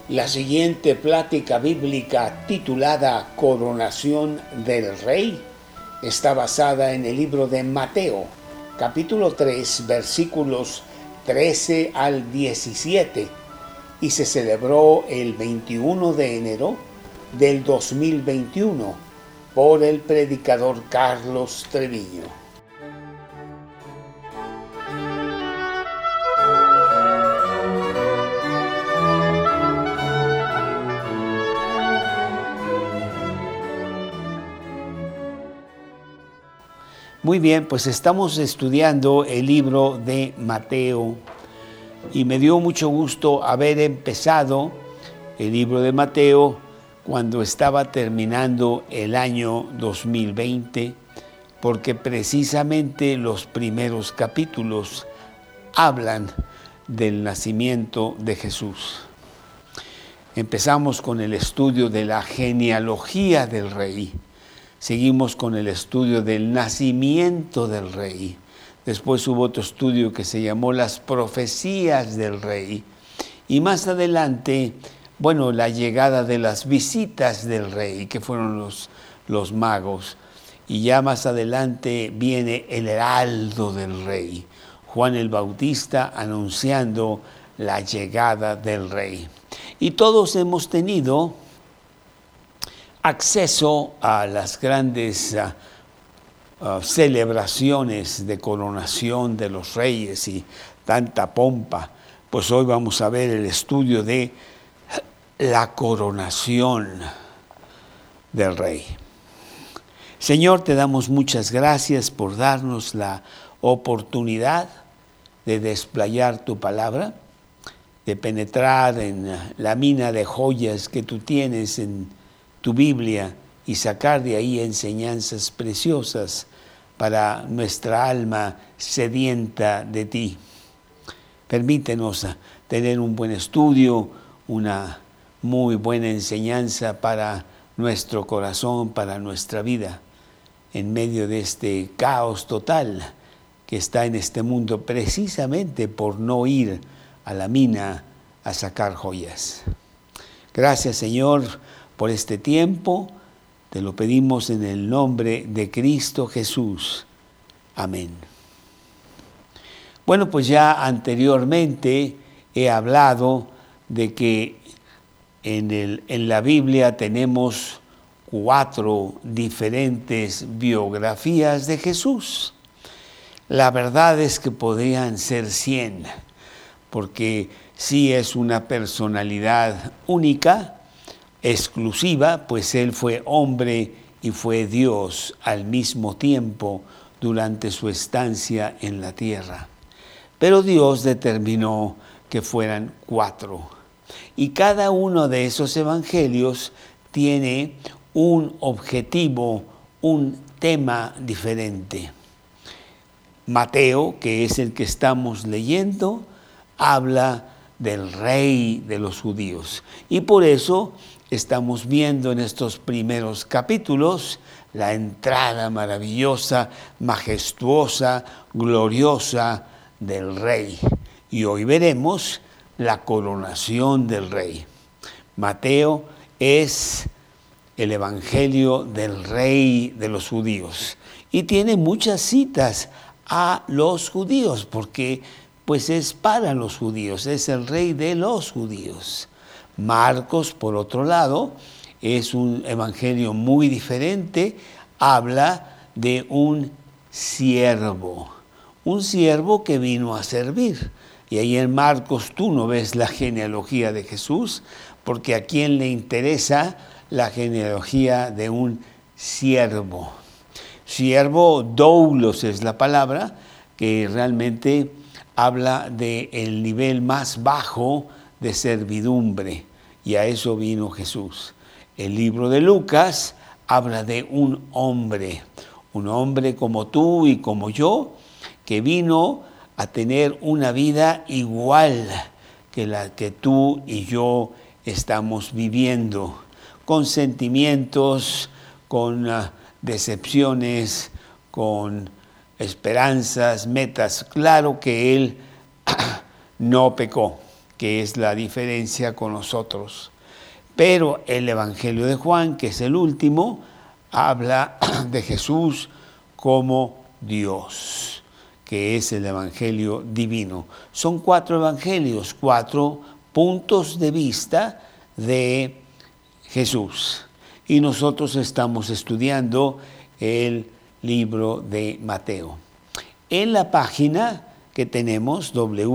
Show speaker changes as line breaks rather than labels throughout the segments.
La siguiente plática bíblica titulada Coronación del Rey está basada en el libro de Mateo, capítulo 3, versículos 13 al 17, y se celebró el 21 de enero del 2021 por el predicador Carlos Treviño. Muy bien, pues estamos estudiando el libro de Mateo y me dio mucho gusto haber empezado el libro de Mateo cuando estaba terminando el año 2020, porque precisamente los primeros capítulos hablan del nacimiento de Jesús. Empezamos con el estudio de la genealogía del rey. Seguimos con el estudio del nacimiento del rey. Después hubo otro estudio que se llamó las profecías del rey. Y más adelante, la llegada de las visitas del rey, que fueron los magos. Y ya más adelante viene el heraldo del rey, Juan el Bautista anunciando la llegada del rey. Y todos hemos tenido acceso a las grandes celebraciones de coronación de los reyes y tanta pompa. Pues hoy vamos a ver el estudio de la coronación del rey. Señor, te damos muchas gracias por darnos la oportunidad de desplayar tu palabra, de penetrar en la mina de joyas que tú tienes en tu Biblia y sacar de ahí enseñanzas preciosas para nuestra alma sedienta de ti. Permítenos tener un buen estudio, una muy buena enseñanza para nuestro corazón, para nuestra vida, en medio de este caos total que está en este mundo precisamente por no ir a la mina a sacar joyas. Gracias, Señor, por este tiempo. Te lo pedimos en el nombre de Cristo Jesús. Amén. Bueno, pues ya anteriormente he hablado de que en la Biblia tenemos 4 diferentes biografías de Jesús. La verdad es que podrían ser 100, porque sí es una personalidad única, exclusiva, pues Él fue hombre y fue Dios al mismo tiempo durante su estancia en la tierra. Pero Dios determinó que fueran 4. Y cada uno de esos evangelios tiene un objetivo, un tema diferente. Mateo, que es el que estamos leyendo, habla del rey de los judíos. Y por eso estamos viendo en estos primeros capítulos la entrada maravillosa, majestuosa, gloriosa del rey. Y hoy veremos la coronación del rey. Mateo es el evangelio del rey de los judíos y tiene muchas citas a los judíos porque pues es para los judíos, es el rey de los judíos. Marcos, por otro lado, es un evangelio muy diferente, habla de un siervo que vino a servir. Y ahí en Marcos tú no ves la genealogía de Jesús, porque a quién le interesa la genealogía de un siervo. Siervo, doulos es la palabra, que realmente habla del nivel más bajo de servidumbre, y a eso vino Jesús. El libro de Lucas habla de un hombre como tú y como yo, que vino a tener una vida igual que la que tú y yo estamos viviendo, con sentimientos, con decepciones, con esperanzas, metas. Claro que él no pecó. que es la diferencia con nosotros. Pero el Evangelio de Juan, que es el último, habla de Jesús como Dios, que es el Evangelio divino. Son 4 evangelios, 4 puntos de vista de Jesús. Y nosotros estamos estudiando el libro de Mateo. En la página que tenemos,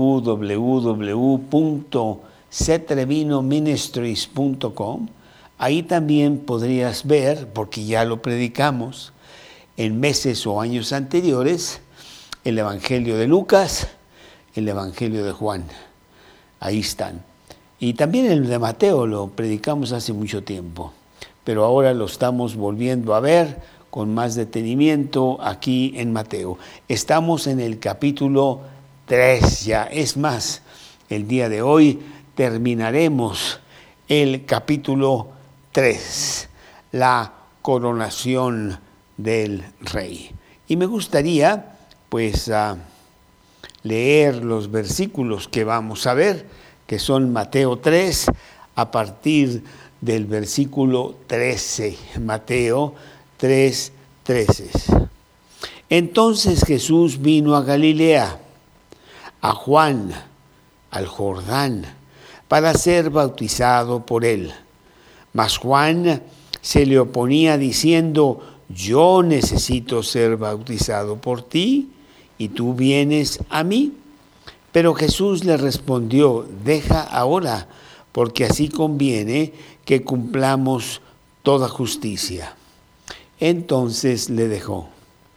www.cetreviноministries.com, ahí también podrías ver, porque ya lo predicamos en meses o años anteriores, el Evangelio de Lucas, el Evangelio de Juan. Ahí están. Y también el de Mateo lo predicamos hace mucho tiempo, pero ahora lo estamos volviendo a ver con más detenimiento aquí en Mateo. Estamos en el capítulo 3 ya. Es más, el día de hoy terminaremos el capítulo 3, la coronación del rey. Y me gustaría, pues, leer los versículos que vamos a ver, que son Mateo 3, a partir del versículo 13. Mateo 3, 13. Entonces Jesús vino a Galilea, a Juan, al Jordán, para ser bautizado por él. Mas Juan se le oponía diciendo: yo necesito ser bautizado por ti, y tú vienes a mí. Pero Jesús le respondió: deja ahora, porque así conviene que cumplamos toda justicia. Entonces le dejó.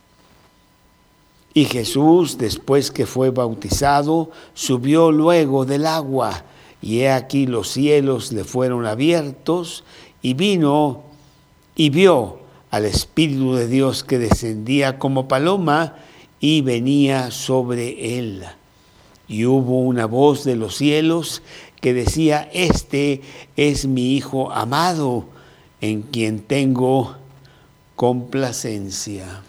Y Jesús, después que fue bautizado, subió luego del agua, y he aquí los cielos le fueron abiertos, y vino y vio al Espíritu de Dios que descendía como paloma y venía sobre él. Y hubo una voz de los cielos que decía: este es mi Hijo amado, en quien tengo complacencia.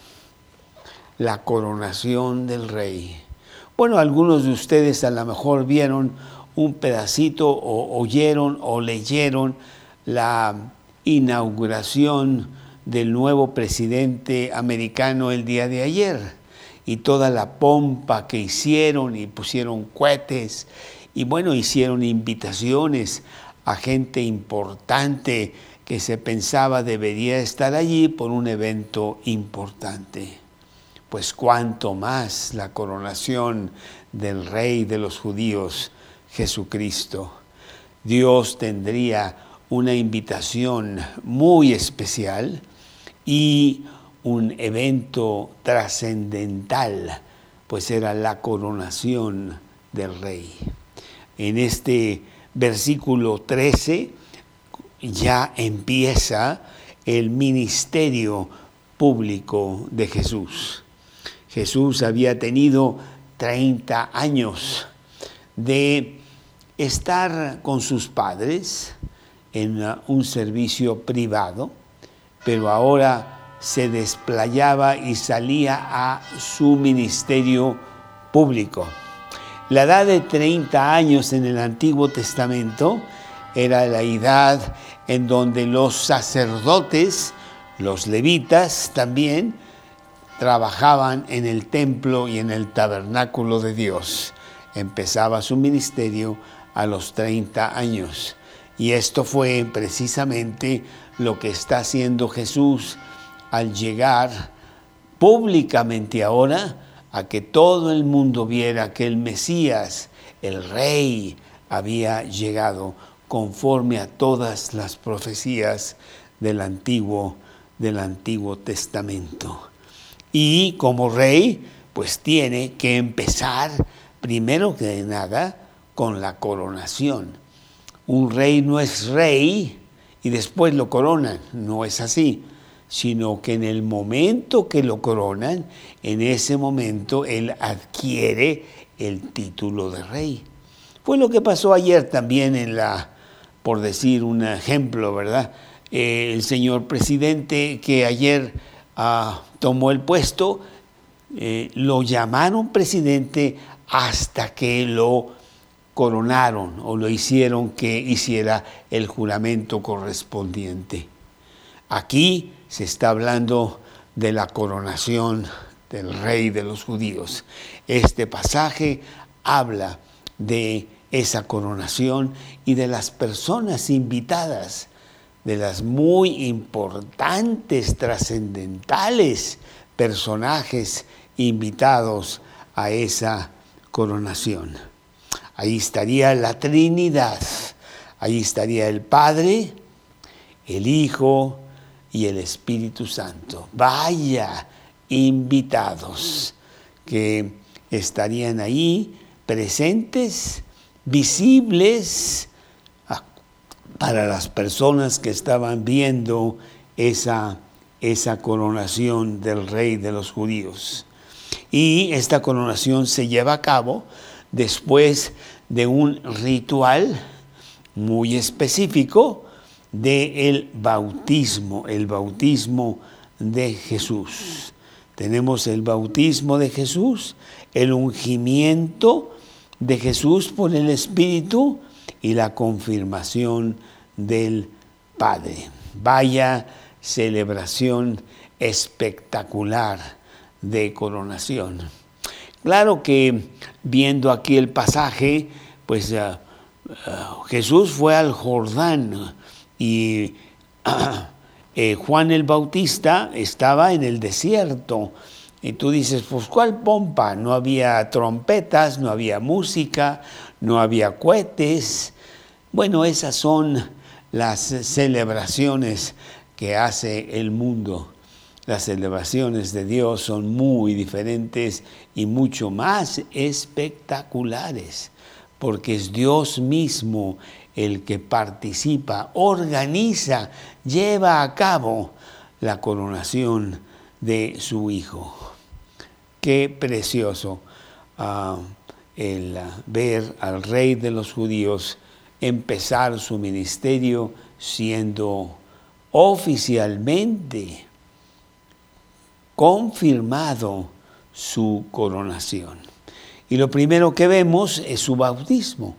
La coronación del rey. Bueno, algunos de ustedes a lo mejor vieron un pedacito o oyeron o leyeron la inauguración del nuevo presidente americano el día de ayer, y toda la pompa que hicieron, y pusieron cohetes, y bueno, hicieron invitaciones a gente importante que se pensaba debería estar allí por un evento importante. Pues cuánto más la coronación del Rey de los judíos, Jesucristo. Dios tendría una invitación muy especial y un evento trascendental, pues era la coronación del Rey. En este versículo 13 ya empieza el ministerio público de Jesús. Jesús había tenido 30 años de estar con sus padres en un servicio privado, pero ahora se desplayaba y salía a su ministerio público. La edad de 30 años en el Antiguo Testamento era la edad en donde los sacerdotes, los levitas también, trabajaban en el templo y en el tabernáculo de Dios. Empezaba su ministerio a los 30 años. Y esto fue precisamente lo que está haciendo Jesús al llegar públicamente ahora a que todo el mundo viera que el Mesías, el Rey, había llegado conforme a todas las profecías del Antiguo Testamento. Y como rey, pues tiene que empezar, primero que nada, con la coronación. Un rey no es rey y después lo coronan, no es así, sino que en el momento que lo coronan, en ese momento él adquiere el título de rey. Fue lo que pasó ayer también por decir un ejemplo, ¿verdad? El señor presidente que ayer tomó el puesto, lo llamaron presidente hasta que lo coronaron o lo hicieron que hiciera el juramento correspondiente. Aquí se está hablando de la coronación del rey de los judíos. Este pasaje habla de esa coronación y de las personas invitadas, de las muy importantes, trascendentales personajes invitados a esa coronación. Ahí estaría la Trinidad, ahí estaría el Padre, el Hijo y el Espíritu Santo. Vaya invitados que estarían ahí presentes, visibles para las personas que estaban viendo esa coronación del rey de los judíos. Y esta coronación se lleva a cabo después de un ritual muy específico del bautismo, el bautismo de Jesús. Tenemos el bautismo de Jesús, el ungimiento de Jesús por el Espíritu y la confirmación del Padre. Vaya celebración espectacular de coronación. Claro que viendo aquí el pasaje, pues Jesús fue al Jordán y Juan el Bautista estaba en el desierto. Y tú dices, pues ¿cuál pompa? No había trompetas, no había música, no había cohetes. Bueno, esas son las celebraciones que hace el mundo. Las celebraciones de Dios son muy diferentes y mucho más espectaculares, porque es Dios mismo el que participa, organiza, lleva a cabo la coronación de su Hijo. Qué precioso el ver al Rey de los judíos empezar su ministerio siendo oficialmente confirmado su coronación. Y lo primero que vemos es su bautismo.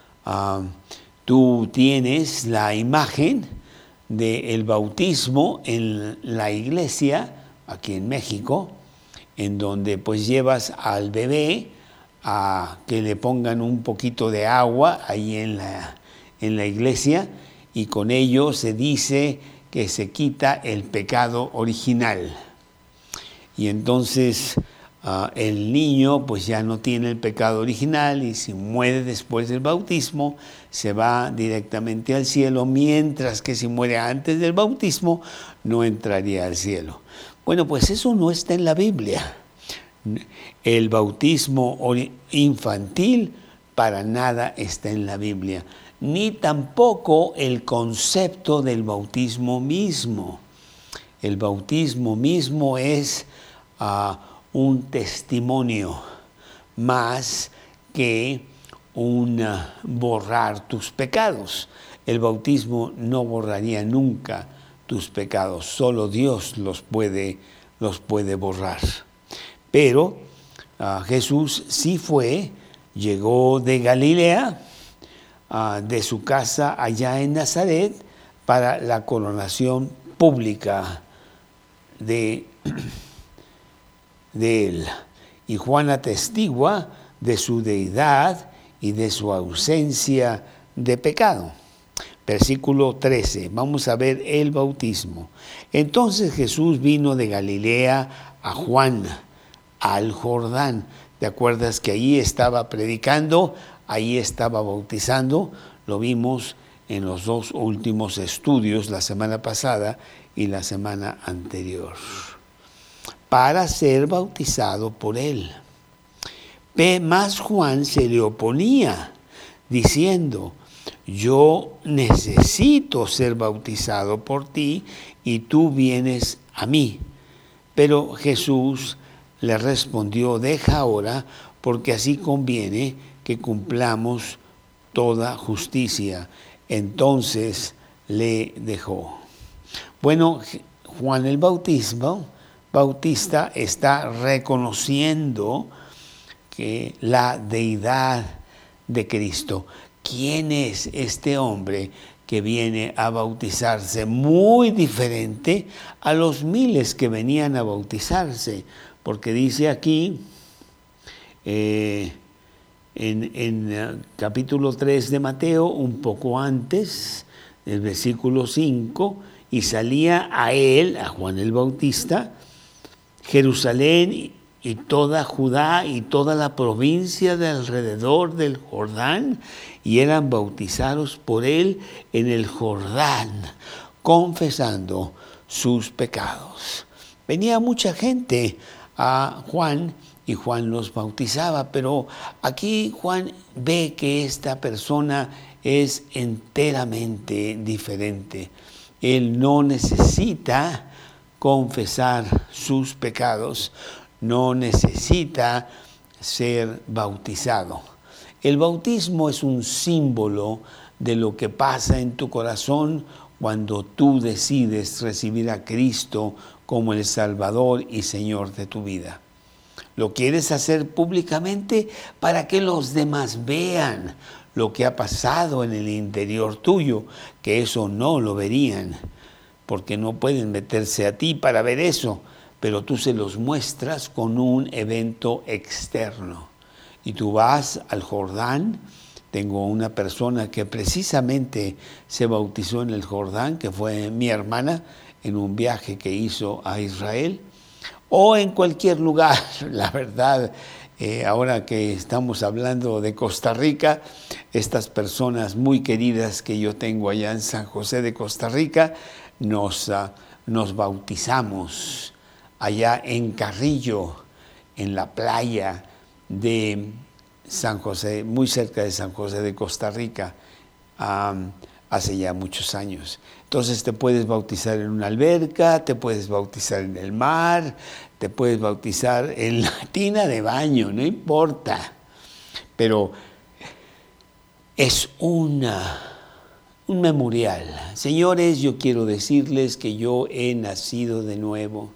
Tú tienes la imagen del bautismo en la iglesia, aquí en México, en donde pues llevas al bebé a que le pongan un poquito de agua ahí en la iglesia, y con ello se dice que se quita el pecado original. Y entonces el niño pues ya no tiene el pecado original, y si muere después del bautismo se va directamente al cielo, mientras que si muere antes del bautismo no entraría al cielo. Bueno, pues eso no está en la Biblia. El bautismo infantil para nada está en la Biblia, ni tampoco el concepto del bautismo mismo. El bautismo mismo es un testimonio más que un borrar tus pecados. El bautismo no borraría nunca tus pecados, solo Dios los puede borrar. Pero Jesús sí llegó de Galilea, de su casa allá en Nazaret, para la coronación pública de él. Y Juan atestigua de su deidad y de su ausencia de pecado. Versículo 13, vamos a ver el bautismo. Entonces Jesús vino de Galilea a Juan, al Jordán. ¿Te acuerdas que ahí estaba predicando, ahí estaba bautizando? Lo vimos en los dos últimos estudios, la semana pasada y la semana anterior, para ser bautizado por él. Mas Juan se le oponía, diciendo: yo necesito ser bautizado por ti y tú vienes a mí. Pero Jesús le respondió: deja ahora, porque así conviene que cumplamos toda justicia. Entonces le dejó. Bueno, Juan el Bautista está reconociendo que la deidad de Cristo. ¿Quién es este hombre que viene a bautizarse? Muy diferente a los miles que venían a bautizarse, porque dice aquí, en capítulo 3 de Mateo, un poco antes, el versículo 5, y salía a él, a Juan el Bautista, Jerusalén y toda Judá y toda la provincia de alrededor del Jordán, y eran bautizados por él en el Jordán, confesando sus pecados. Venía mucha gente a Juan y Juan los bautizaba, pero aquí Juan ve que esta persona es enteramente diferente. Él no necesita confesar sus pecados, no necesita ser bautizado. El bautismo es un símbolo de lo que pasa en tu corazón cuando tú decides recibir a Cristo como el Salvador y Señor de tu vida. Lo quieres hacer públicamente para que los demás vean lo que ha pasado en el interior tuyo, que eso no lo verían, porque no pueden meterse a ti para ver eso, pero tú se los muestras con un evento externo. Y tú vas al Jordán. Tengo una persona que precisamente se bautizó en el Jordán, que fue mi hermana, en un viaje que hizo a Israel, o en cualquier lugar. La verdad, ahora que estamos hablando de Costa Rica, estas personas muy queridas que yo tengo allá en San José de Costa Rica, nos bautizamos allá en Carrillo, en la playa de San José, muy cerca de San José de Costa Rica, hace ya muchos años. Entonces te puedes bautizar en una alberca, te puedes bautizar en el mar, te puedes bautizar en la tina de baño, no importa. Pero es un memorial. Señores, yo quiero decirles que yo he nacido de nuevo,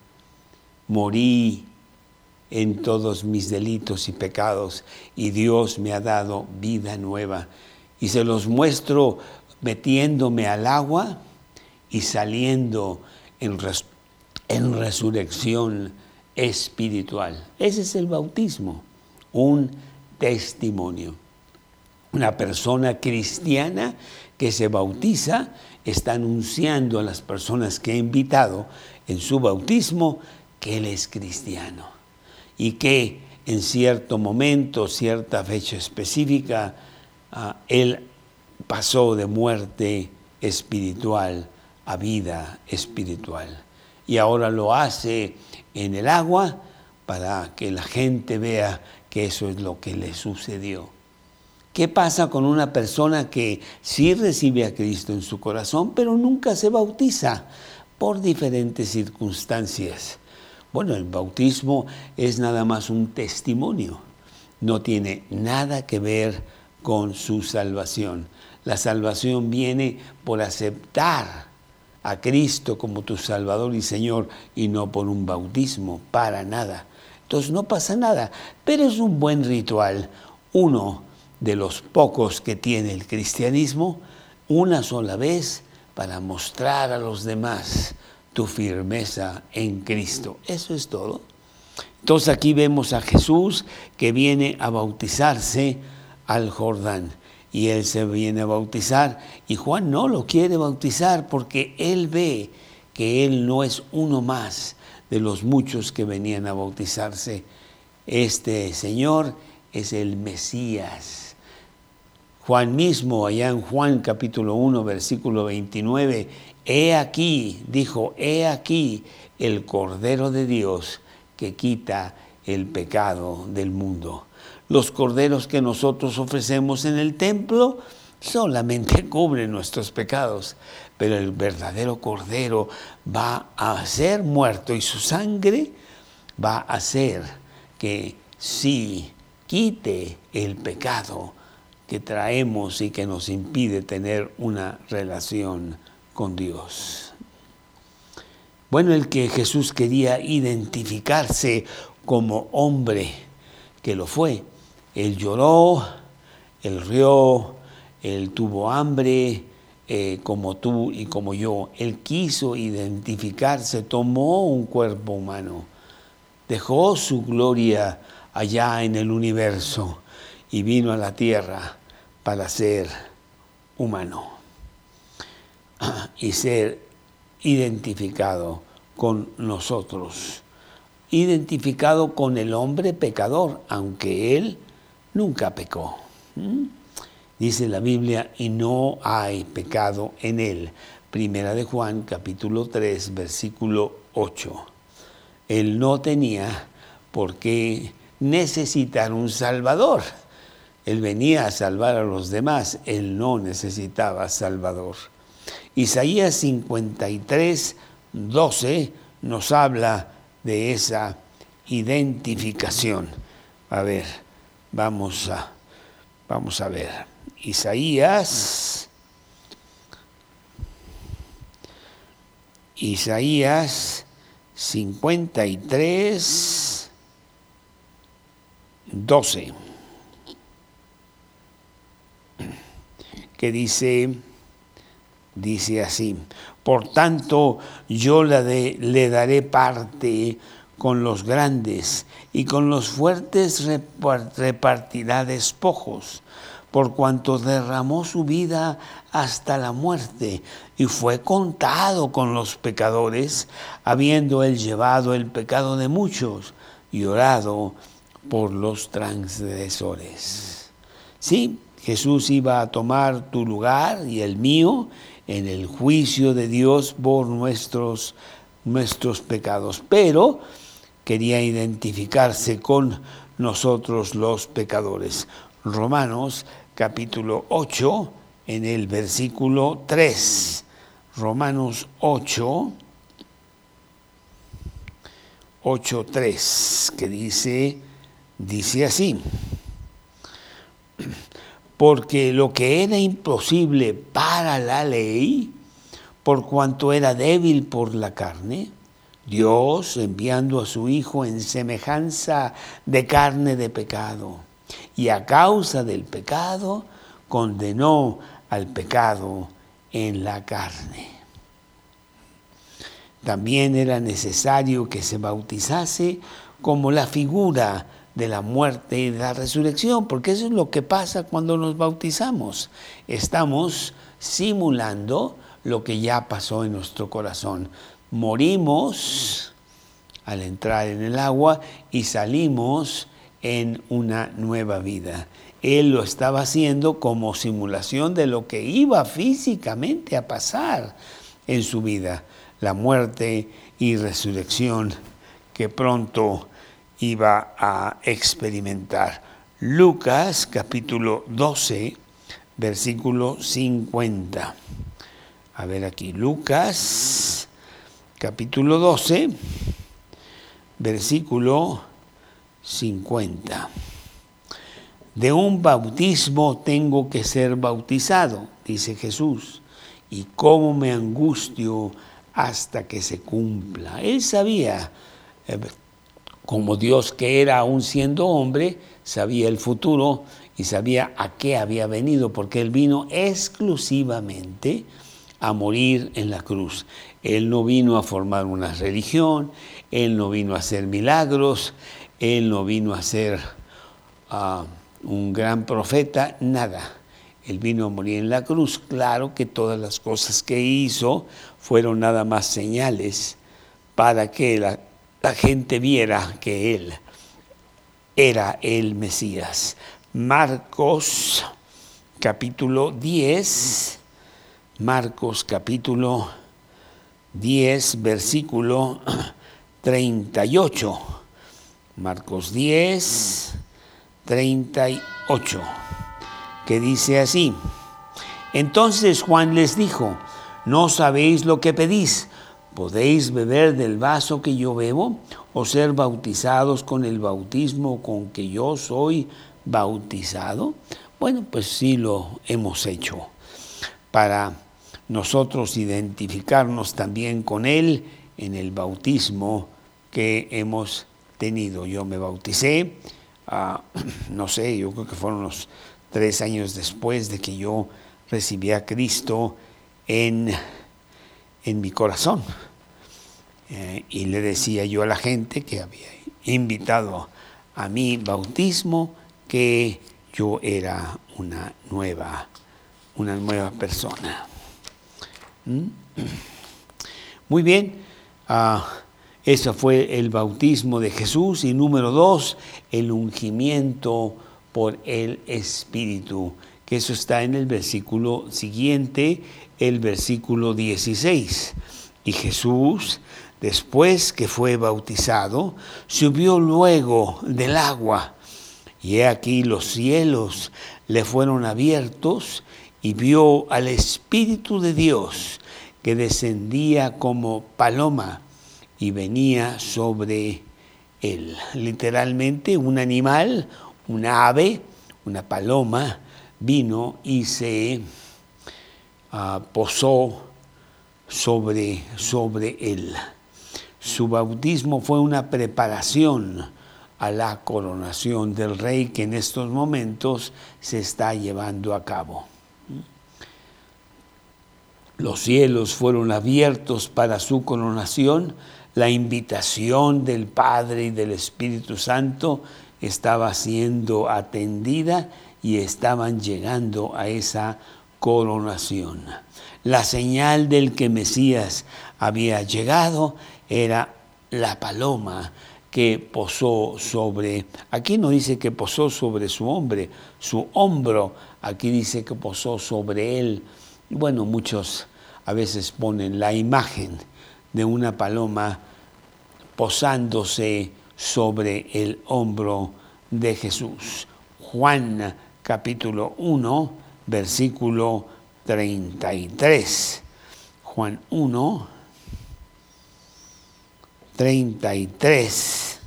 morí en todos mis delitos y pecados, y Dios me ha dado vida nueva. Y se los muestro metiéndome al agua y saliendo en resurrección espiritual. Ese es el bautismo, un testimonio. Una persona cristiana que se bautiza está anunciando a las personas que ha invitado en su bautismo que él es cristiano y que en cierto momento, cierta fecha específica, él pasó de muerte espiritual a vida espiritual. Y ahora lo hace en el agua para que la gente vea que eso es lo que le sucedió. ¿Qué pasa con una persona que sí recibe a Cristo en su corazón, pero nunca se bautiza por diferentes circunstancias? Bueno, el bautismo es nada más un testimonio. No tiene nada que ver con su salvación. La salvación viene por aceptar a Cristo como tu Salvador y Señor y no por un bautismo, para nada. Entonces no pasa nada, pero es un buen ritual, uno de los pocos que tiene el cristianismo, una sola vez para mostrar a los demás tu firmeza en Cristo. Eso es todo. Entonces aquí vemos a Jesús que viene a bautizarse al Jordán. Y él se viene a bautizar y Juan no lo quiere bautizar porque él ve que él no es uno más de los muchos que venían a bautizarse. Este Señor es el Mesías. Juan mismo, allá en Juan capítulo 1, versículo 29, he aquí, dijo, he aquí el Cordero de Dios que quita el pecado del mundo. Los corderos que nosotros ofrecemos en el templo solamente cubren nuestros pecados, pero el verdadero cordero va a ser muerto y su sangre va a hacer que sí quite el pecado que traemos y que nos impide tener una relación con Dios. Bueno, el que Jesús quería identificarse como hombre, que lo fue. Él lloró, Él rió, Él tuvo hambre, como tú y como yo. Él quiso identificarse, tomó un cuerpo humano, dejó su gloria allá en el universo y vino a la tierra para ser humano y ser identificado con nosotros, identificado con el hombre pecador, aunque él nunca pecó. Dice la Biblia, y no hay pecado en él. Primera de Juan, capítulo 3, versículo 8. Él no tenía por qué necesitar un salvador. Él venía a salvar a los demás, él no necesitaba salvador. Isaías 53, 12 nos habla de esa identificación. A ver, vamos a ver. Isaías 53, 12, que dice así: por tanto yo le daré parte con los grandes, y con los fuertes repartirá despojos, por cuanto derramó su vida hasta la muerte, y fue contado con los pecadores, habiendo él llevado el pecado de muchos, y orado por los transgresores. Sí, Jesús iba a tomar tu lugar y el mío en el juicio de Dios por nuestros pecados, pero quería identificarse con nosotros los pecadores. Romanos capítulo 8, en el versículo 3. Romanos 8, 3, que dice así: porque lo que era imposible para la ley, por cuanto era débil por la carne, Dios, enviando a su Hijo en semejanza de carne de pecado, y a causa del pecado, condenó al pecado en la carne. También era necesario que se bautizase como la figura de la muerte y de la resurrección, porque eso es lo que pasa cuando nos bautizamos. Estamos simulando lo que ya pasó en nuestro corazón. Morimos al entrar en el agua y salimos en una nueva vida. Él lo estaba haciendo como simulación de lo que iba físicamente a pasar en su vida, la muerte y resurrección que pronto iba a experimentar. Lucas capítulo 12, versículo 50. A ver aquí, Lucas capítulo 12, versículo 50. De un bautismo tengo que ser bautizado, dice Jesús, y cómo me angustio hasta que se cumpla. Él sabía, como Dios que era aún siendo hombre, sabía el futuro y sabía a qué había venido, porque Él vino exclusivamente a morir en la cruz. Él no vino a formar una religión, Él no vino a hacer milagros, Él no vino a ser un gran profeta, nada. Él vino a morir en la cruz. Claro que todas las cosas que hizo fueron nada más señales para que la gente viera que Él era el Mesías. Marcos capítulo 10, Marcos capítulo 10, versículo 38. Marcos 10, 38, que dice así: entonces Juan les dijo, ¿no sabéis lo que pedís? ¿Podéis beber del vaso que yo bebo, o ser bautizados con el bautismo con que yo soy bautizado? Bueno, pues sí lo hemos hecho, para nosotros identificarnos también con Él en el bautismo que hemos tenido. Yo me bauticé, no sé, yo creo que fueron unos 3 años después de que yo recibí a Cristo en mi corazón. Y le decía yo a la gente que había invitado a mi bautismo que yo era una nueva persona. Muy bien, ese fue el bautismo de Jesús. Y número 2, el ungimiento por el Espíritu, que eso está en el versículo siguiente, el versículo 16. Y Jesús, después que fue bautizado, subió luego del agua. Y he aquí los cielos le fueron abiertos y vio al Espíritu de Dios que descendía como paloma y venía sobre él. Literalmente un animal, una ave, una paloma, vino y se posó sobre él. Su bautismo fue una preparación a la coronación del rey que en estos momentos se está llevando a cabo. Los cielos fueron abiertos para su coronación. La invitación del Padre y del Espíritu Santo estaba siendo atendida y estaban llegando a esa coronación. La señal del que Mesías había llegado era la paloma que posó sobre, aquí no dice que posó sobre su hombro, aquí dice que posó sobre él. Bueno, muchos a veces ponen la imagen de una paloma posándose sobre el hombro de Jesús. Juan capítulo 1, versículo 33. Juan 1, 33.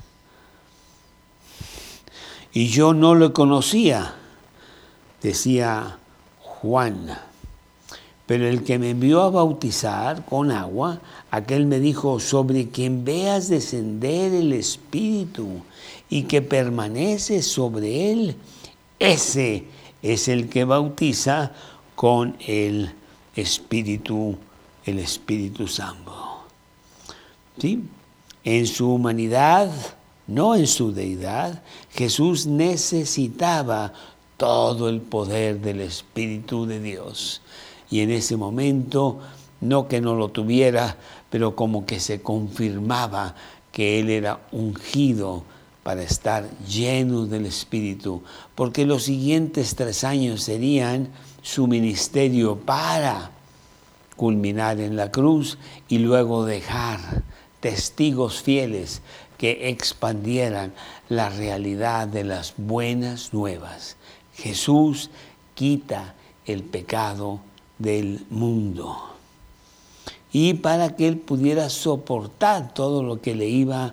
Y yo no lo conocía, decía Juan, pero el que me envió a bautizar con agua, aquel me dijo: sobre quien veas descender el Espíritu y que permanece sobre él, ese es el que bautiza con el Espíritu Santo. ¿Sí? En su humanidad, no en su deidad, Jesús necesitaba todo el poder del Espíritu de Dios. Y en ese momento, no que no lo tuviera, pero como que se confirmaba que él era ungido para estar lleno del Espíritu, porque los siguientes 3 años serían su ministerio para culminar en la cruz y luego dejar testigos fieles que expandieran la realidad de las buenas nuevas. Jesús quita el pecado del mundo. Y para que él pudiera soportar todo lo que le iba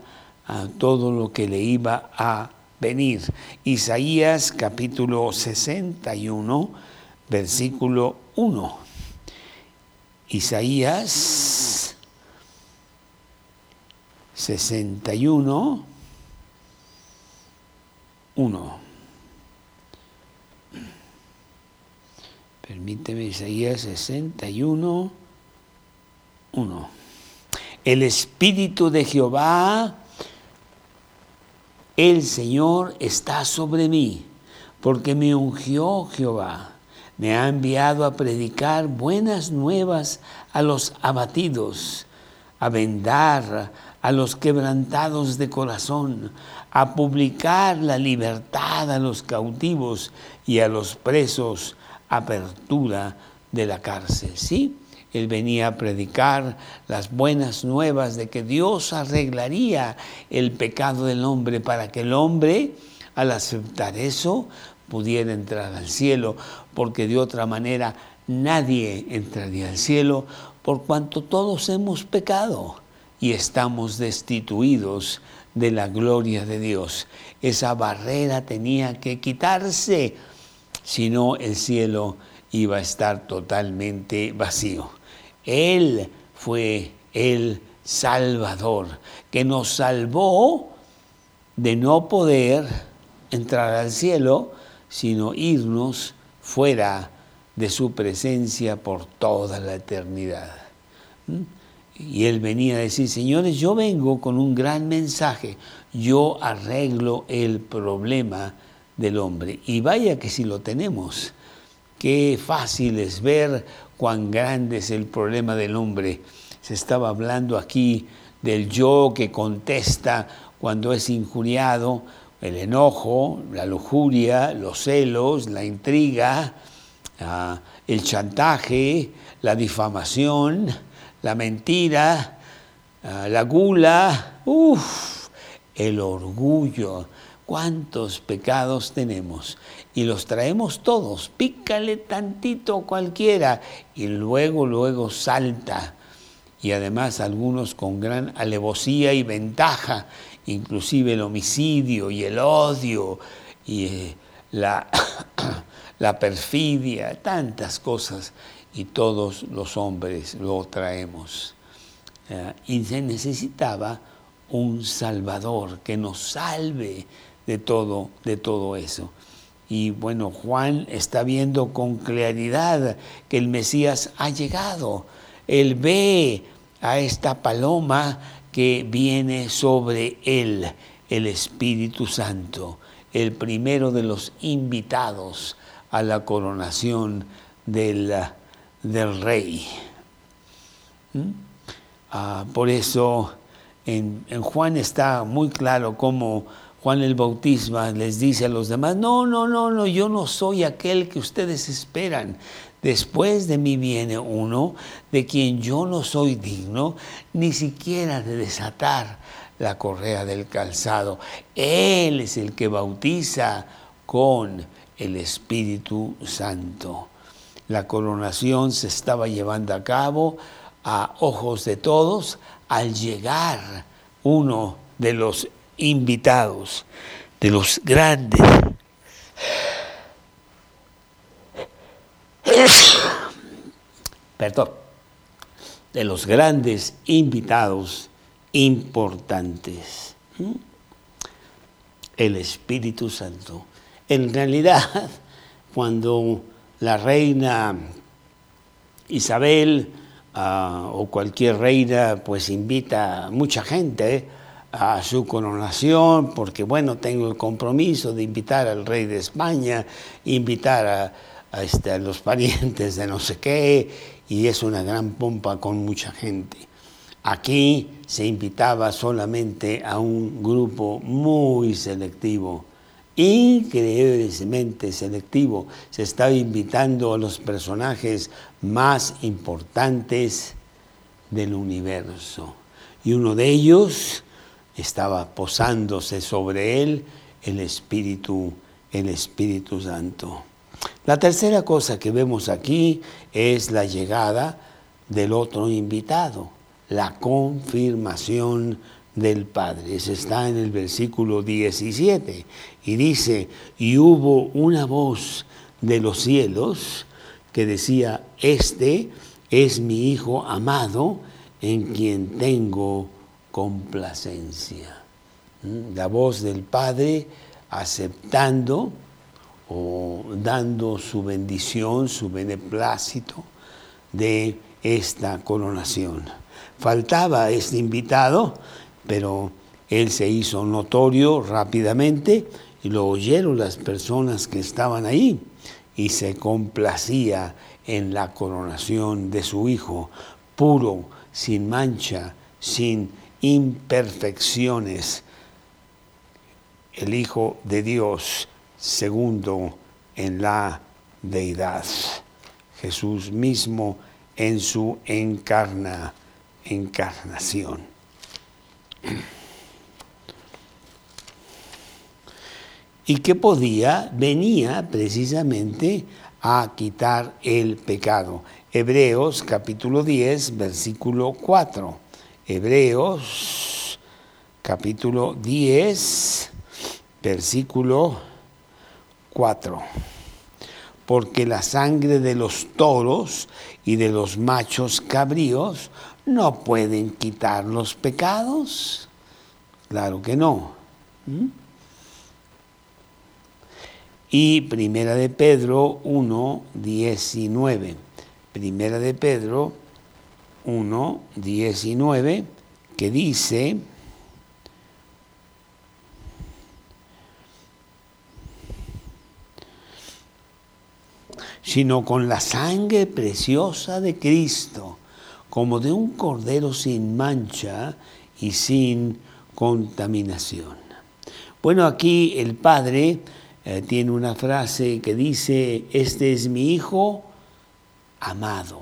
a venir. Isaías capítulo 61, versículo 1. Isaías 61, 1. Permíteme, Isaías 61, 1. El Espíritu de Jehová, el Señor, está sobre mí, porque me ungió Jehová. Me ha enviado a predicar buenas nuevas a los abatidos, a vendar a los quebrantados de corazón, a publicar la libertad a los cautivos y a los presos, apertura de la cárcel. ¿Sí? Él venía a predicar las buenas nuevas de que Dios arreglaría el pecado del hombre para que el hombre, al aceptar eso, pudiera entrar al cielo, porque de otra manera nadie entraría al cielo, por cuanto todos hemos pecado y estamos destituidos de la gloria de Dios. Esa barrera tenía que quitarse, si no el cielo iba a estar totalmente vacío. Él fue el Salvador, que nos salvó de no poder entrar al cielo sino irnos fuera de su presencia por toda la eternidad. Y él venía a decir, señores, yo vengo con un gran mensaje, yo arreglo el problema del hombre. Y vaya que si lo tenemos, qué fácil es ver cuán grande es el problema del hombre. Se estaba hablando aquí del yo que contesta cuando es injuriado, el enojo, la lujuria, los celos, la intriga, el chantaje, la difamación, la mentira, la gula, el orgullo. ¿Cuántos pecados tenemos? Y los traemos todos, pícale tantito cualquiera y luego salta. Y además algunos con gran alevosía y ventaja, inclusive el homicidio y el odio y la perfidia, tantas cosas, y todos los hombres lo traemos. Y se necesitaba un Salvador que nos salve de todo eso. Y bueno, Juan está viendo con claridad que el Mesías ha llegado. Él ve a esta paloma que viene sobre él, el Espíritu Santo, el primero de los invitados a la coronación del rey. Por eso en Juan está muy claro cómo Juan el Bautista les dice a los demás, no, yo no soy aquel que ustedes esperan. Después de mí viene uno de quien yo no soy digno ni siquiera de desatar la correa del calzado. Él es el que bautiza con el Espíritu Santo. La coronación se estaba llevando a cabo a ojos de todos al llegar uno de los invitados, de los grandes. De los grandes invitados importantes. El Espíritu Santo. En realidad, cuando la reina Isabel o cualquier reina pues invita a mucha gente a su coronación, porque bueno, tengo el compromiso de invitar al rey de España, invitar a los parientes de no sé qué, y es una gran pompa con mucha gente. Aquí se invitaba solamente a un grupo muy selectivo, increíblemente selectivo. Se estaba invitando a los personajes más importantes del universo. Y uno de ellos estaba posándose sobre él, el Espíritu Santo. La tercera cosa que vemos aquí es la llegada del otro invitado, la confirmación del Padre. Eso está en el versículo 17 y dice, y hubo una voz de los cielos que decía, este es mi Hijo amado en quien tengo complacencia. La voz del Padre aceptando o dando su bendición, su beneplácito de esta coronación. Faltaba este invitado, pero él se hizo notorio rápidamente y lo oyeron las personas que estaban ahí y se complacía en la coronación de su Hijo, puro, sin mancha, sin imperfecciones, el Hijo de Dios, segundo en la deidad. Jesús mismo en su encarnación. Y que venía precisamente a quitar el pecado. Hebreos capítulo 10, versículo 4. Hebreos capítulo 10, versículo 4. Porque la sangre de los toros y de los machos cabríos no pueden quitar los pecados. Claro que no. y Primera de Pedro 1:19. Primera de Pedro 1:19, que dice: sino con la sangre preciosa de Cristo, como de un cordero sin mancha y sin contaminación. Bueno, aquí el Padre tiene una frase que dice: este es mi Hijo amado.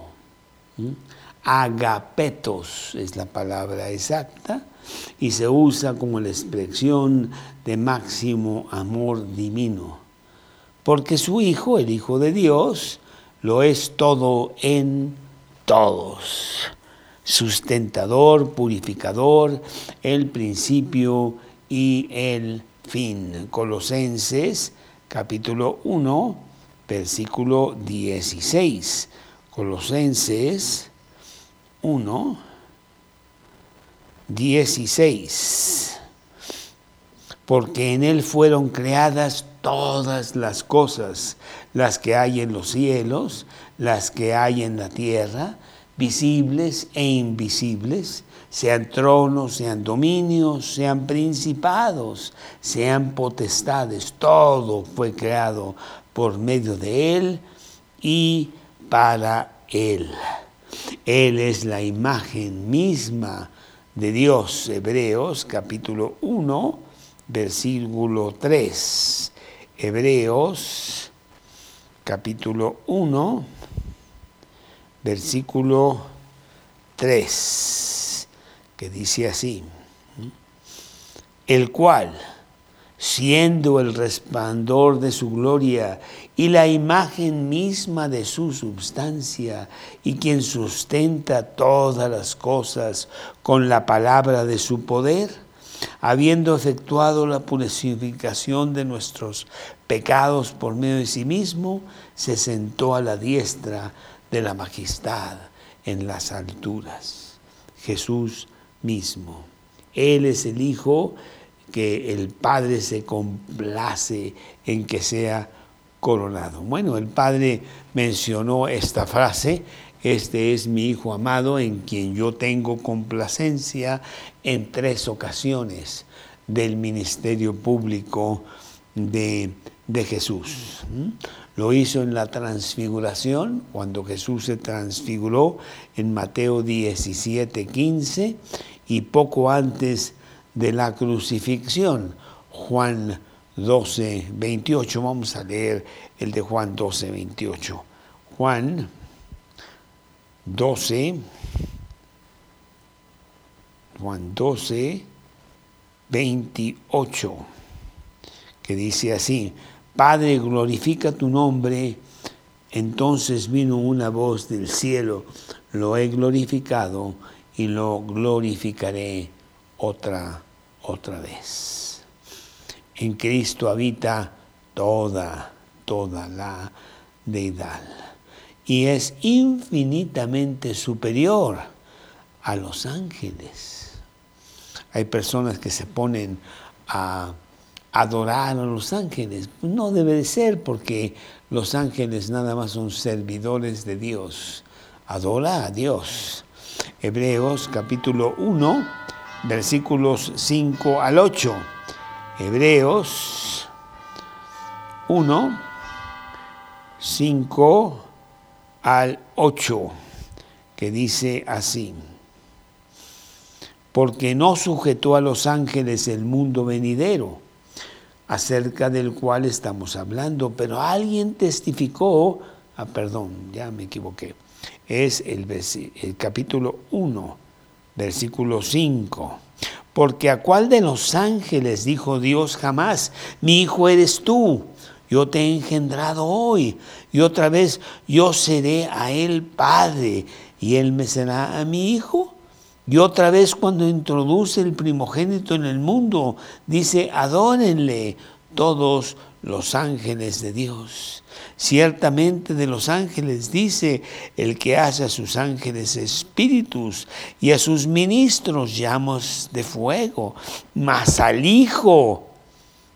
Agapetos es la palabra exacta y se usa como la expresión de máximo amor divino. Porque su Hijo, el Hijo de Dios, lo es todo en todos. Sustentador, purificador, el principio y el fin. Colosenses capítulo 1, versículo 16. Colosenses 1, 16. Porque en Él fueron creadas todas las cosas, las que hay en los cielos, las que hay en la tierra, visibles e invisibles, sean tronos, sean dominios, sean principados, sean potestades. Todo fue creado por medio de Él y para Él. Él es la imagen misma de Dios. Hebreos capítulo 1, versículo 3. Hebreos capítulo 1, versículo 3, que dice así: el cual, siendo el resplandor de su gloria y la imagen misma de su substancia, y quien sustenta todas las cosas con la palabra de su poder, habiendo efectuado la purificación de nuestros pecados por medio de sí mismo, se sentó a la diestra de la majestad en las alturas. Jesús mismo. Él es el Hijo que el Padre se complace en que sea coronado. Bueno, el Padre mencionó esta frase: este es mi Hijo amado en quien yo tengo complacencia, en 3 ocasiones del ministerio público de Jesús. Lo hizo en la transfiguración, cuando Jesús se transfiguró en Mateo 17:15, y poco antes de la crucifixión, Juan 12:28. Vamos a leer el de Juan 12:28. Juan 12:28, que dice así: Padre, glorifica tu nombre. Entonces vino una voz del cielo: lo he glorificado y lo glorificaré otra vez. En Cristo habita toda la deidad, y es infinitamente superior a los ángeles. Hay personas que se ponen a adorar a los ángeles. No debe de ser, porque los ángeles nada más son servidores de Dios. Adora a Dios. Hebreos capítulo 1, versículos 5 al 8. Hebreos 1, 5 al 8, que dice así: porque no sujetó a los ángeles el mundo venidero, acerca del cual estamos hablando, pero alguien testificó, ya me equivoqué, es el capítulo 1, versículo 5. Porque a cuál de los ángeles dijo Dios jamás: mi hijo eres tú, yo te he engendrado hoy, y otra vez yo seré a él padre, y él me será a mi hijo? Y otra vez, cuando introduce el primogénito en el mundo, dice: adórenle todos los ángeles de Dios. Ciertamente de los ángeles dice: el que hace a sus ángeles espíritus y a sus ministros llamas de fuego. Mas al Hijo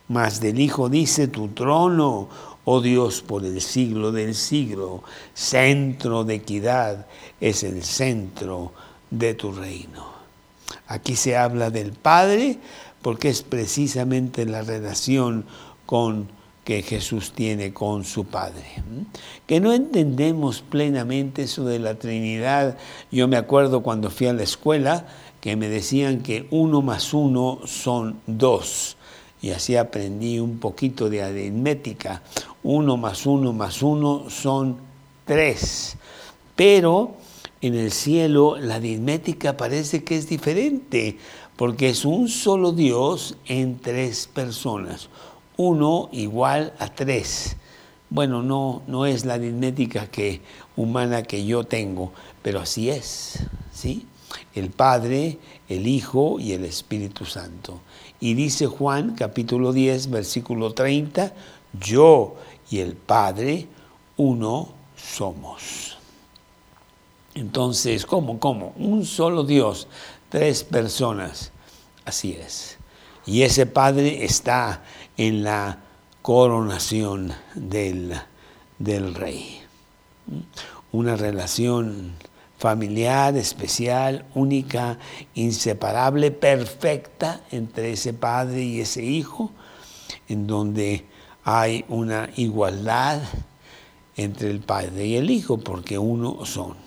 Mas del Hijo dice: tu trono, oh Dios, por el siglo del siglo, centro de equidad es el centro de tu reino. Aquí se habla del Padre porque es precisamente la relación que Jesús tiene con su Padre. Que no entendemos plenamente eso de la Trinidad. Yo me acuerdo cuando fui a la escuela que me decían que 1 más 1 son 2. Y así aprendí un poquito de aritmética. 1 más 1 más 1 son 3. Pero en el cielo la aritmética parece que es diferente, porque es un solo Dios en 3 personas. 1 igual a 3. Bueno, no es la aritmética humana que yo tengo, pero así es, ¿sí? El Padre, el Hijo y el Espíritu Santo. Y dice Juan, capítulo 10, versículo 30, yo y el Padre, uno somos. Entonces, ¿cómo? Un solo Dios, 3 personas. Así es. Y ese Padre está en la coronación del Rey. Una relación familiar, especial, única, inseparable, perfecta entre ese Padre y ese Hijo, en donde hay una igualdad entre el Padre y el Hijo, porque uno son.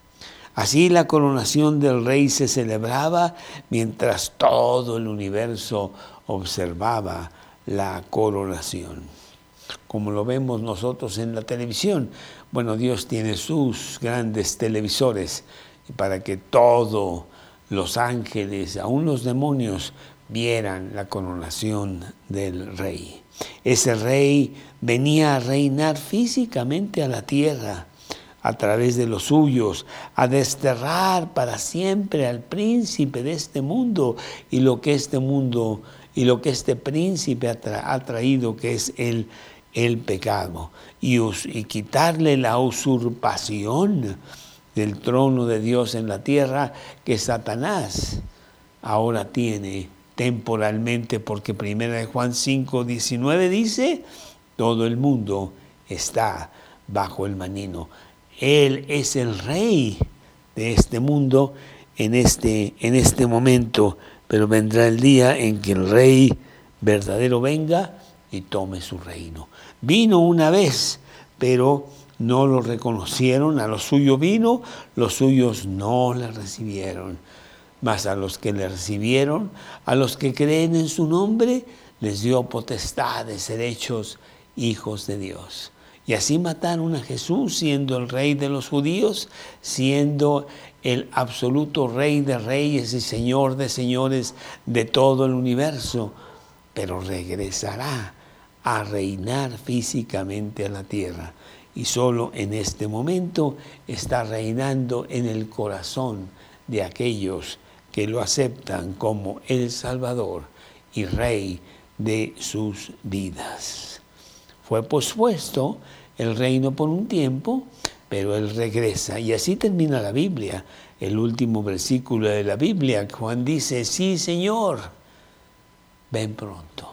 Así la coronación del Rey se celebraba mientras todo el universo observaba la coronación. Como lo vemos nosotros en la televisión. Bueno, Dios tiene sus grandes televisores para que todos los ángeles, aún los demonios, vieran la coronación del Rey. Ese Rey venía a reinar físicamente a la tierra a través de los suyos, a desterrar para siempre al príncipe de este mundo y lo que este mundo y lo que este príncipe ha traído, que es el pecado, y quitarle la usurpación del trono de Dios en la tierra que Satanás ahora tiene temporalmente, porque 1 Juan 5, 19 dice, todo el mundo está bajo el maligno. Él es el Rey de este mundo en este momento, pero vendrá el día en que el Rey verdadero venga y tome su reino. Vino una vez, pero no lo reconocieron, a los suyos vino, los suyos no le recibieron. Mas a los que le recibieron, a los que creen en su nombre, les dio potestad de ser hechos hijos de Dios. Y así mataron a Jesús, siendo el Rey de los judíos, siendo el absoluto Rey de reyes y Señor de señores de todo el universo. Pero regresará a reinar físicamente a la tierra. Y solo en este momento está reinando en el corazón de aquellos que lo aceptan como el Salvador y Rey de sus vidas. Fue pospuesto el reino por un tiempo, pero Él regresa. Y así termina la Biblia. El último versículo de la Biblia, Juan dice, sí, Señor, ven pronto.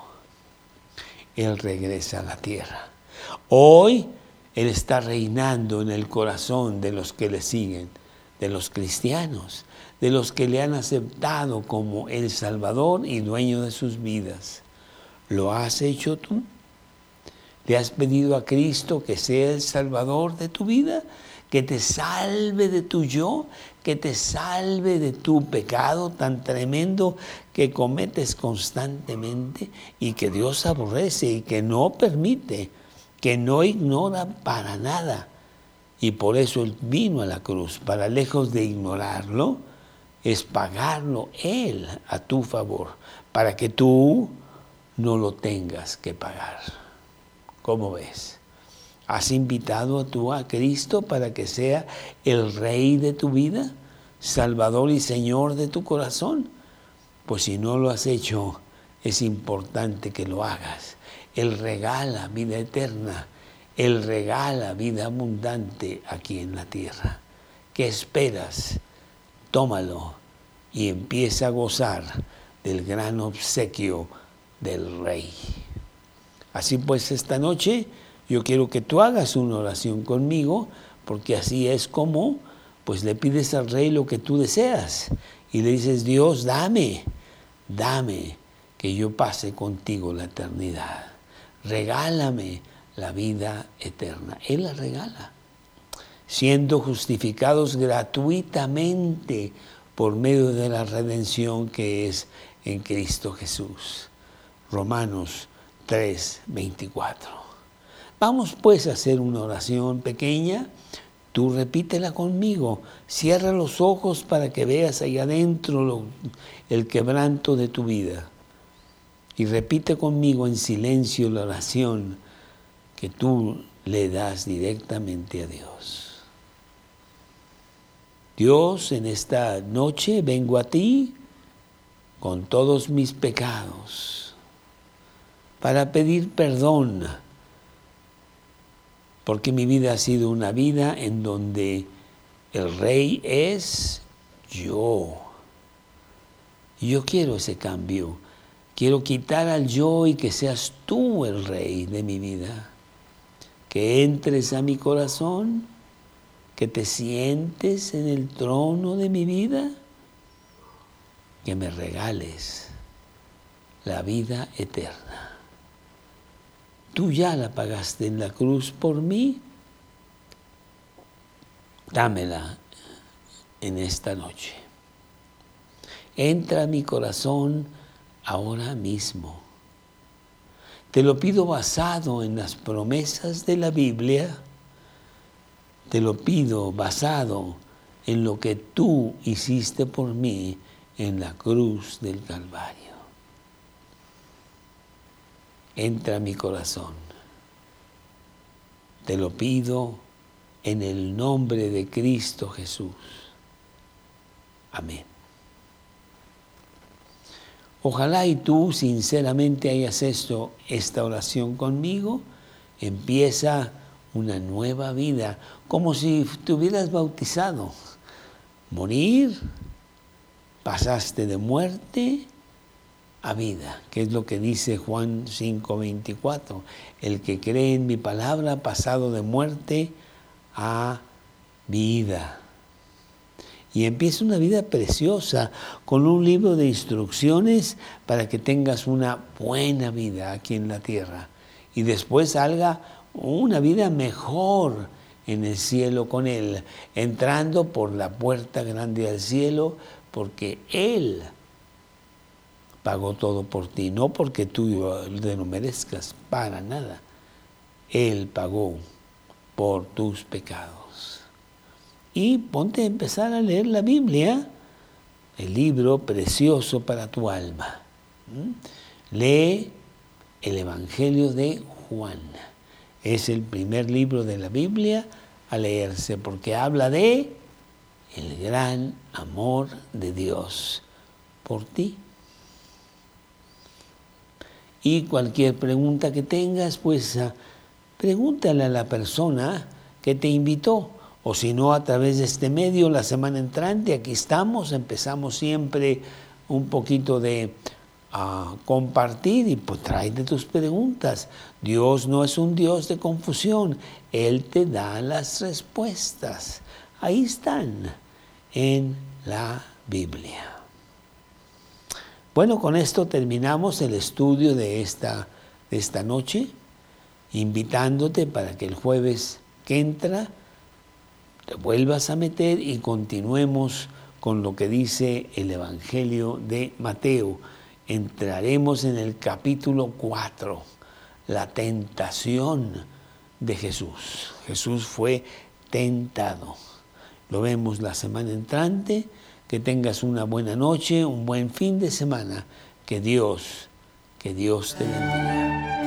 Él regresa a la tierra. Hoy Él está reinando en el corazón de los que le siguen, de los cristianos, de los que le han aceptado como el Salvador y dueño de sus vidas. ¿Lo has hecho tú? ¿Le has pedido a Cristo que sea el Salvador de tu vida? Que te salve de tu yo, que te salve de tu pecado tan tremendo que cometes constantemente y que Dios aborrece y que no permite, que no ignora para nada. Y por eso Él vino a la cruz, para lejos de ignorarlo, es pagarlo Él a tu favor, para que tú no lo tengas que pagar. ¿Cómo ves? ¿Has invitado tú a Cristo para que sea el Rey de tu vida, Salvador y Señor de tu corazón? Pues si no lo has hecho, es importante que lo hagas. Él regala vida eterna, Él regala vida abundante aquí en la tierra. ¿Qué esperas? Tómalo y empieza a gozar del gran obsequio del Rey. Así pues, esta noche yo quiero que tú hagas una oración conmigo, porque así es como pues le pides al Rey lo que tú deseas y le dices: Dios, dame que yo pase contigo la eternidad. Regálame la vida eterna. Él la regala, siendo justificados gratuitamente por medio de la redención que es en Cristo Jesús. Romanos 3:24. Vamos pues a hacer una oración pequeña. Tú repítela conmigo. Cierra los ojos para que veas ahí adentro el quebranto de tu vida. Y repite conmigo en silencio la oración que tú le das directamente a Dios. Dios, en esta noche vengo a ti con todos mis pecados para pedir perdón, porque mi vida ha sido una vida en donde el Rey es yo. Y yo quiero ese cambio. Quiero quitar al yo y que seas tú el Rey de mi vida. Que entres a mi corazón, que te sientes en el trono de mi vida, que me regales la vida eterna. Tú ya la pagaste en la cruz por mí. Dámela en esta noche. Entra a mi corazón ahora mismo. Te lo pido basado en las promesas de la Biblia. Te lo pido basado en lo que tú hiciste por mí en la cruz del Calvario. Entra a mi corazón. Te lo pido en el nombre de Cristo Jesús. Amén. Ojalá y tú sinceramente hayas hecho esta oración conmigo. Empieza una nueva vida, como si te hubieras bautizado. Morir, pasaste de muerte a vida, que es lo que dice Juan 5:24. El que cree en mi palabra ha pasado de muerte a vida. Y empieza una vida preciosa con un libro de instrucciones para que tengas una buena vida aquí en la tierra. Y después salga una vida mejor en el cielo con Él, entrando por la puerta grande al cielo, porque Él pagó todo por ti, no porque tú lo merezcas, para nada. Él pagó por tus pecados. Y ponte a empezar a leer la Biblia, el libro precioso para tu alma. Lee el Evangelio de Juan. Es el primer libro de la Biblia a leerse porque habla de el gran amor de Dios por ti. Y cualquier pregunta que tengas, pues pregúntale a la persona que te invitó. O si no, a través de este medio, la semana entrante, aquí estamos, empezamos siempre un poquito de compartir y pues tráete tus preguntas. Dios no es un Dios de confusión, Él te da las respuestas. Ahí están, en la Biblia. Bueno, con esto terminamos el estudio de esta noche, invitándote para que el jueves que entra te vuelvas a meter y continuemos con lo que dice el Evangelio de Mateo. Entraremos en el capítulo 4, la tentación de Jesús. Jesús fue tentado. Lo vemos la semana entrante. Que tengas una buena noche, un buen fin de semana. Que Dios te bendiga.